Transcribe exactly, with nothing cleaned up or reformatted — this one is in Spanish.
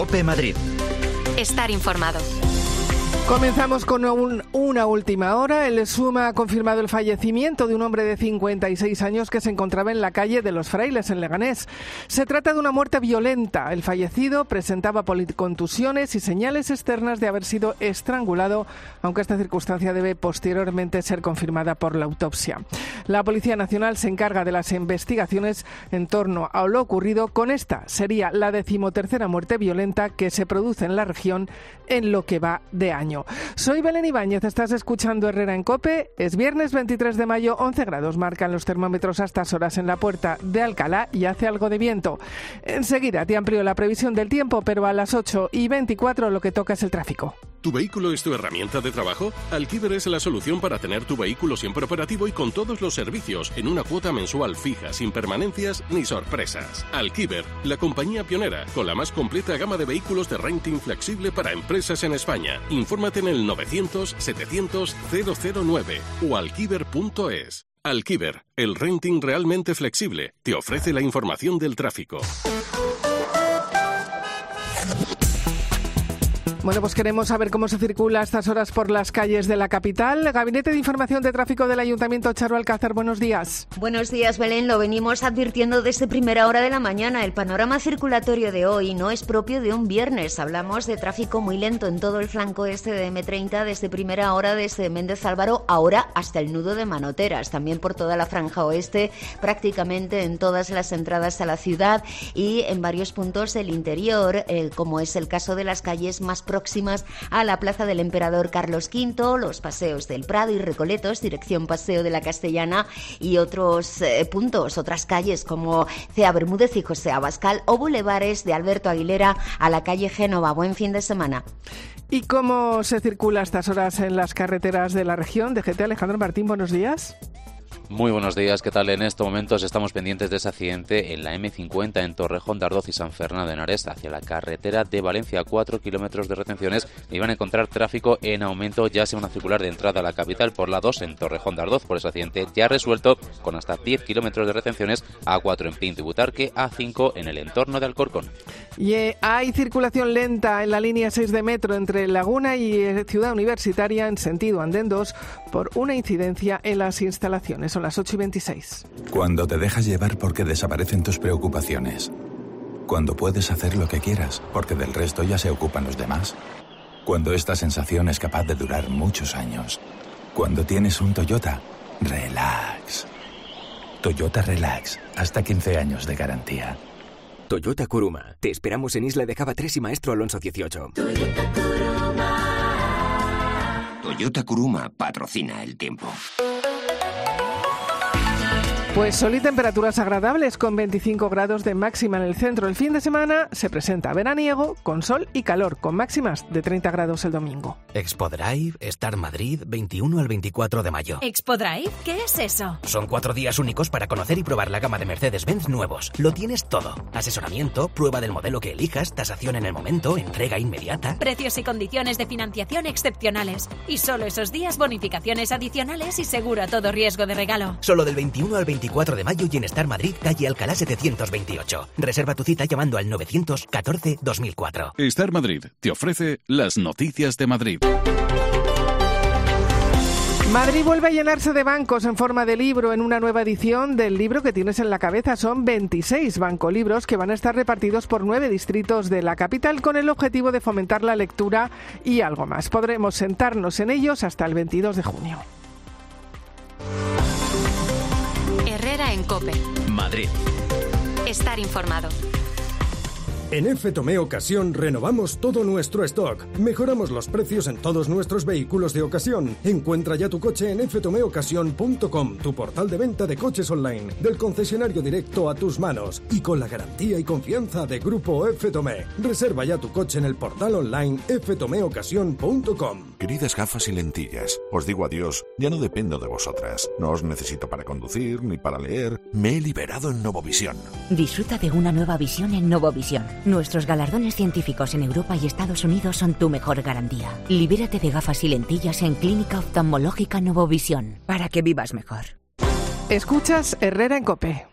COPE Madrid. Estar informado. Comenzamos con un, una última hora. El SUMA ha confirmado el fallecimiento de un hombre de cincuenta y seis años que se encontraba en la calle de Los Frailes, en Leganés. Se trata de una muerte violenta. El fallecido presentaba policontusiones y señales externas de haber sido estrangulado, aunque esta circunstancia debe posteriormente ser confirmada por la autopsia. La Policía Nacional se encarga de las investigaciones en torno a lo ocurrido. Con esta sería la decimotercera muerte violenta que se produce en la región en lo que va de año. Soy Belén Ibáñez, estás escuchando Herrera en COPE. Es viernes veintitrés de mayo, once grados marcan los termómetros a estas horas en la Puerta de Alcalá y hace algo de viento. Enseguida te amplío la previsión del tiempo, pero a las ocho y veinticuatro lo que toca es el tráfico. ¿Tu vehículo es tu herramienta de trabajo? Alquiver es la solución para tener tu vehículo siempre operativo y con todos los servicios en una cuota mensual fija, sin permanencias ni sorpresas. Alquiver, la compañía pionera con la más completa gama de vehículos de renting flexible para empresas en España. Infórmate en el novecientos setecientos cero cero nueve o alquiver punto es. Alquiver, el renting realmente flexible, te ofrece la información del tráfico. Bueno, pues queremos saber cómo se circula a estas horas por las calles de la capital. Gabinete de Información de Tráfico del Ayuntamiento, Charo Alcázar, buenos días. Buenos días, Belén. Lo venimos advirtiendo desde primera hora de la mañana. El panorama circulatorio de hoy no es propio de un viernes. Hablamos de tráfico muy lento en todo el flanco este de eme treinta, desde primera hora, desde Méndez Álvaro, ahora hasta el nudo de Manoteras. También por toda la franja oeste, prácticamente en todas las entradas a la ciudad y en varios puntos del interior, eh, como es el caso de las calles más próximas a la Plaza del Emperador Carlos quinto, los paseos del Prado y Recoletos, dirección Paseo de la Castellana, y otros eh, puntos, otras calles como Cea Bermúdez y José Abascal, o bulevares de Alberto Aguilera a la calle Génova. Buen fin de semana. ¿Y cómo se circula a estas horas en las carreteras de la región? D G T, Alejandro Martín, buenos días. Muy buenos días, ¿qué tal? En estos momentos estamos pendientes de ese accidente en la eme cincuenta en Torrejón de Ardoz y San Fernando de Henares hacia la carretera de Valencia, cuatro kilómetros de retenciones y van a encontrar tráfico en aumento ya sea una circular de entrada a la capital por la dos en Torrejón de Ardoz por ese accidente ya resuelto con hasta diez kilómetros de retenciones, A cuatro en Pinto y Butarque, A cinco en el entorno de Alcorcón. Y eh, hay circulación lenta en la línea seis de metro entre Laguna y eh, Ciudad Universitaria en sentido andén dos por una incidencia en las instalaciones. Son las ocho y veintiséis. Cuando te dejas llevar porque desaparecen tus preocupaciones. Cuando puedes hacer lo que quieras porque del resto ya se ocupan los demás. Cuando esta sensación es capaz de durar muchos años. Cuando tienes un Toyota, relax. Toyota Relax, hasta quince años de garantía. Toyota Kuruma. Te esperamos en Isla de Java tres y Maestro Alonso dieciocho. Toyota Kuruma. Toyota Kuruma patrocina el tiempo. Pues sol y temperaturas agradables con veinticinco grados de máxima en el centro. El fin de semana se presenta veraniego con sol y calor, con máximas de treinta grados el domingo. Expo Drive, Star Madrid, veintiuno al veinticuatro de mayo. ¿Expo Drive? ¿Qué es eso? Son cuatro días únicos para conocer y probar la gama de Mercedes-Benz nuevos. Lo tienes todo. Asesoramiento, prueba del modelo que elijas, tasación en el momento, entrega inmediata. Precios y condiciones de financiación excepcionales. Y solo esos días bonificaciones adicionales y seguro a todo riesgo de regalo. Solo del veintiuno al veinticuatro de mayo y en Star Madrid, calle Alcalá setecientos veintiocho. Reserva tu cita llamando al novecientos catorce dos mil cuatro. Star Madrid te ofrece las noticias de Madrid. Madrid vuelve a llenarse de bancos en forma de libro en una nueva edición del libro que tienes en la cabeza. Son veintiséis bancolibros que van a estar repartidos por nueve distritos de la capital con el objetivo de fomentar la lectura y algo más. Podremos sentarnos en ellos hasta el veintidós de junio. Herrera en COPE. Madrid. Estar informado. En F Tomé Ocasión renovamos todo nuestro stock. Mejoramos los precios en todos nuestros vehículos de ocasión. Encuentra ya tu coche en f tomé ocasión punto com, tu portal de venta de coches online, del concesionario directo a tus manos y con la garantía y confianza de Grupo F Tomé. Reserva ya tu coche en el portal online f tomé ocasión punto com. Queridas gafas y lentillas, os digo adiós, ya no dependo de vosotras. No os necesito para conducir ni para leer. Me he liberado en Novovisión. Disfruta de una nueva visión en Novovisión. Nuestros galardones científicos en Europa y Estados Unidos son tu mejor garantía. Libérate de gafas y lentillas en Clínica Oftalmológica Novovisión para que vivas mejor. Escuchas Herrera en COPE.